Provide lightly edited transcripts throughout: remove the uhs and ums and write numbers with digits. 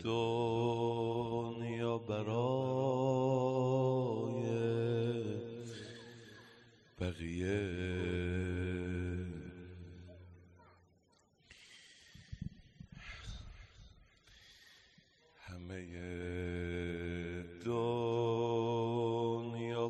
دنیا برای بقیه همه دنیا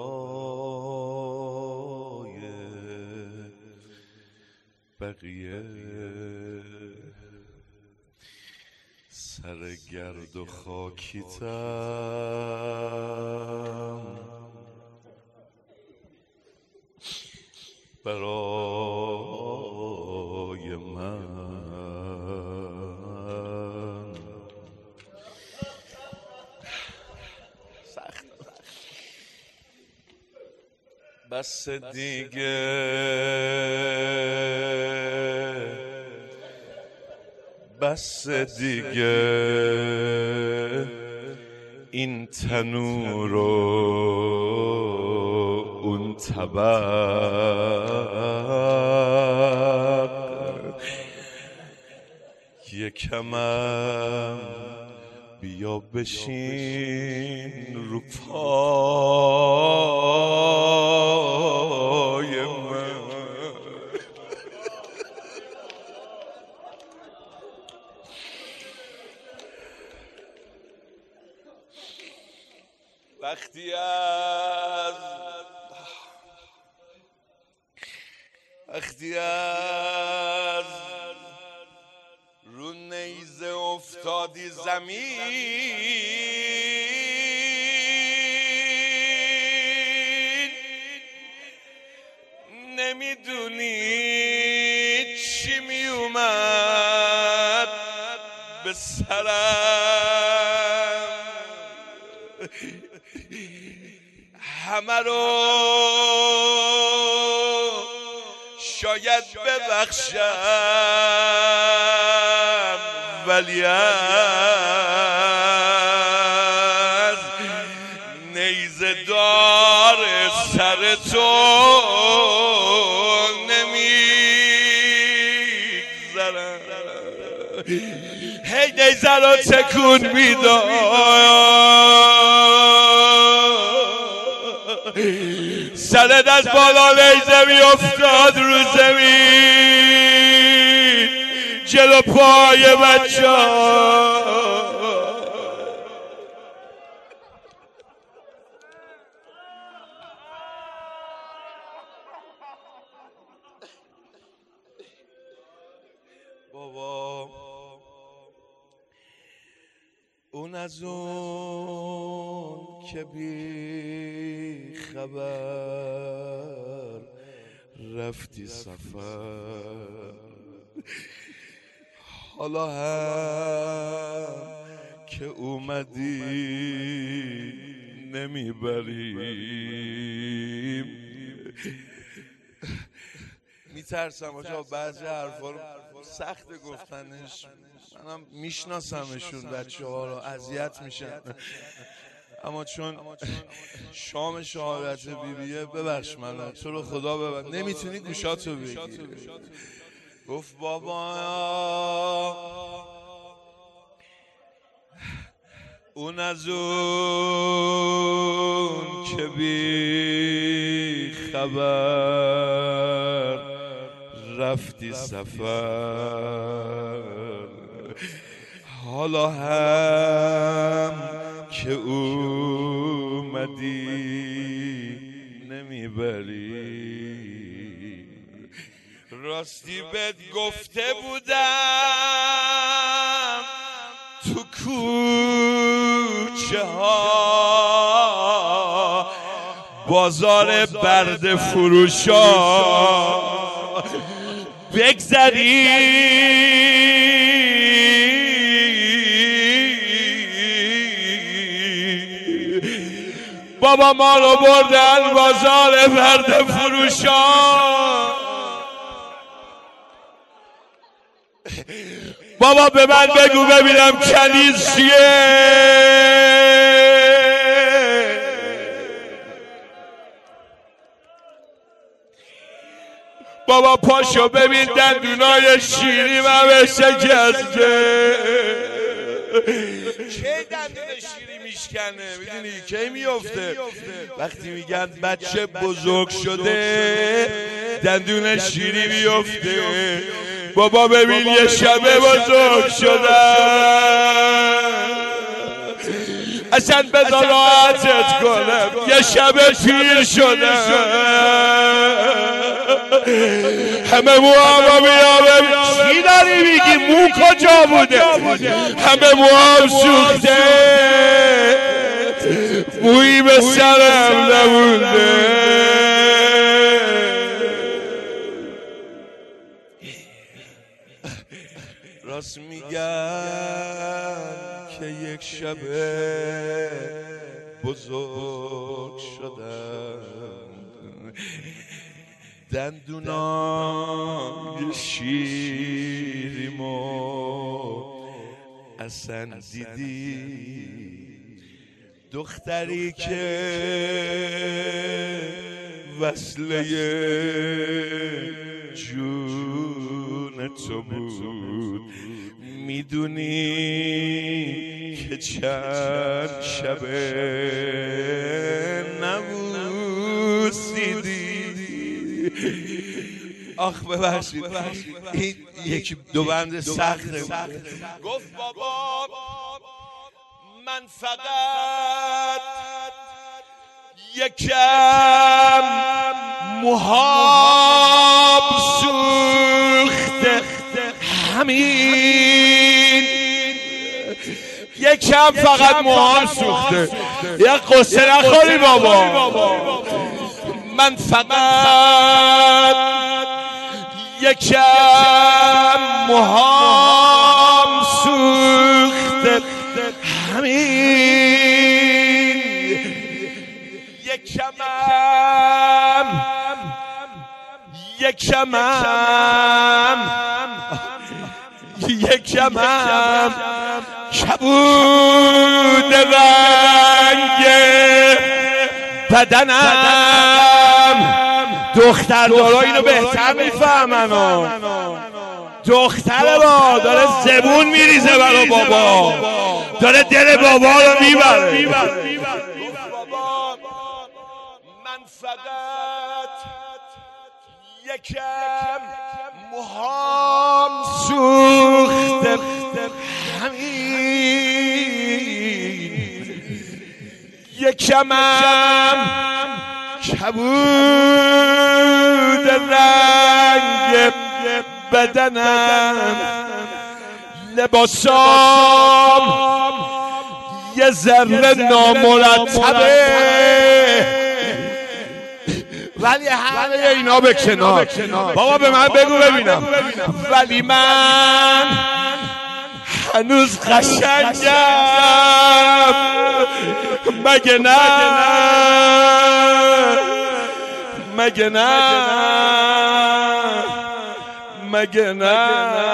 برای بقیه سر گرد و خاکیتم برای من سخت بس دیگه بس دیگه این تنور و اون طبق یکمم بیا بشین رو پای من وقتی از رو نیزه افتادی زمین نمیدونی چی می اومد به سرم همه رو شاید ببخشم ولی از نیزه دار سر تو نمیگذرم هی نیزه رو تکون میداد سرت از بالا نیزه می افتاد رو زمین جلو پای بچه بابا اون از اون که بی خبر رفتی سفر حالا هم که اومدی نمیبریم میترسم آجا بعضی حرفا رو سخت گفتنش منم میشناسمشون بچه ها رو اذیت میشن اما چون شام شهادت بیبیه ببخش منو تو رو خدا ببخش نمیتونی گوشاتو بگیری گفت بابا اون از اون که بی خبر رفتی سفر حالا هم که اومدی نمیبری راستی بهت گفته بودم تو کوچه ها بازار برده فروشا بگذری بابا ما رو بردن بازار برده فروشا بابا به من بگو ببینم کنیز چیه بابا پاشو ببین دندونای شیری من شکسته کی دندون شیری میشکنه؟ میدونی کی میفته؟ وقتی میگن بچه بزرگ شده دندون شیری میفته. بابا ببین یه شبه بزرگ شدم، اصلا بذار راحتت کنم، یه شبه پیر شدم، همه موهام میابه. چی داری میگی؟ مو کجا بوده؟ همه موهام سوخته، مویی به سرم نمونده. راست میگن که یک شبه بزرگ شدم، دندونام شیریمو اصلا دیدی؟ دختری که وصله جون تو بود، میدونی که چند شبه نبوسیدی. آخ ببخشید، این یکی دو بند سخته. گفت بابا من فقط یکم موهام سوخته، همین یکم فقط موهام سوخته. یه قصه نخوری بابا، من فقط یکم موهام سوخته، همین یکمم کبود رنگ بدنم. دختردارا اینو بهتر میفهمن. دختر با داره زبون میریزه برا بابا، داره دل بابا رو میبره. بابا من فقط یکم موهام سوخته، همین یکمم کبود رنگ بدنم. لباسام یه ذره نامرتبه، ولی همه اینا به کنار. بابا به من بگو ببینم، ولی من هنوز قشنگم مگه نه؟ مگه نه؟ مگه نه؟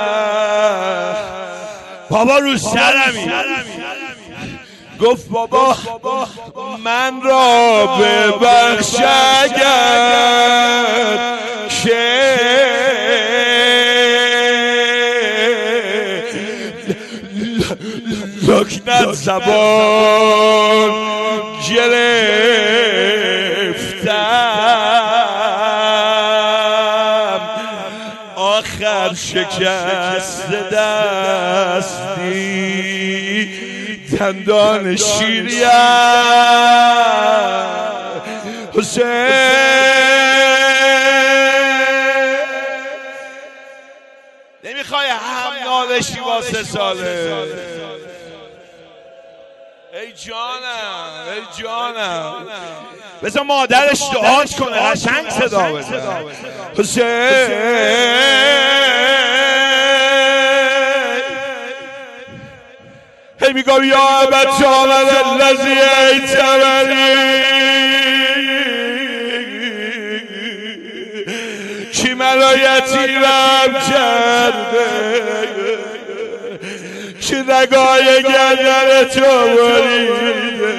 بابا رو سرمی. گفت بابا من را ببخش اگر که لکنت زبان گرفتم، آخر شکست دستی دندان شیریم. حسین نمیخوای هم نالشی با 3 ساله؟ ای جانم، ای جانم، بذار مادرش دعاش کنه، قشنگ صدا بزن. حسین هی میگم یا ابت آمد الذی ایتمنی، کی منو یتیمم کرده، کی رگای گردن تو بریده،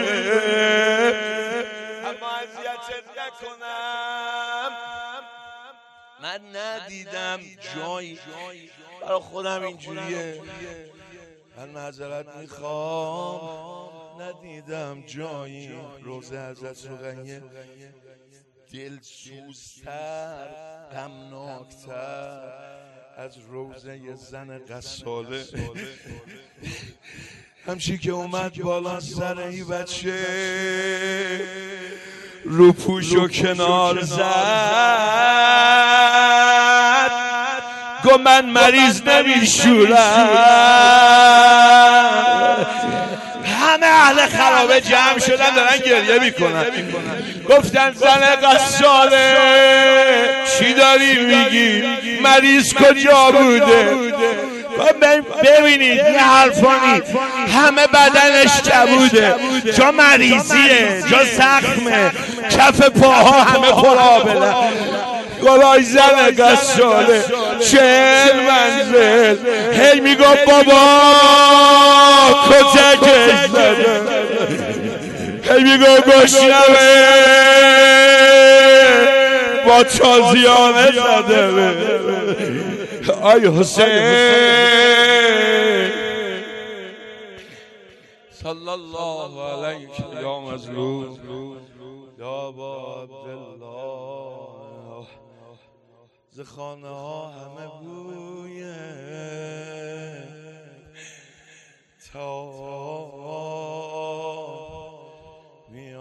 اما اذیتت نکنم. من ندیدم جایی برای خودم اینجوریه. من معذرت میخوام ندیدم جایی روزه حضرت رقیه دلسوزتر غمناکتر از روزه زن غساله. همچی که اومد بالا سر این بچه رو پوشو کنار زد گو من مریض نمیشورم. همه اهل خرابه جمع شدن دارن گریه میکنن. گفتن زن غساله چی داری میگی؟ مریض کجا بوده؟ ببینید یه حرفانی همه بدنش کبوده، جا مریضیه، جا زخمه، کف پاها همه قرابله. گلای زن غساله 40 منزل هی میگو بابا کتکش زده، هی میگو گشنمه با تازیانه زده. آی حسین صلی الله علیک یا مظلوم یا ابا عبدالله. ز خانه ها همه بوی تاب می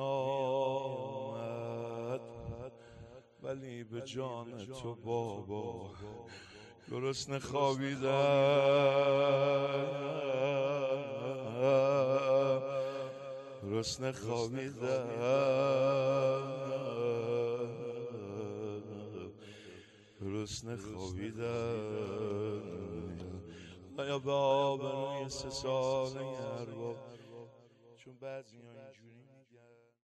آمد ولی به جان تو بابا گرسنه خوابیدم، گرسنه خوابیدم، گرسنه خوابیدم. یا به آبروی 3 ساله ارباب، چون بعضی ها اینجوری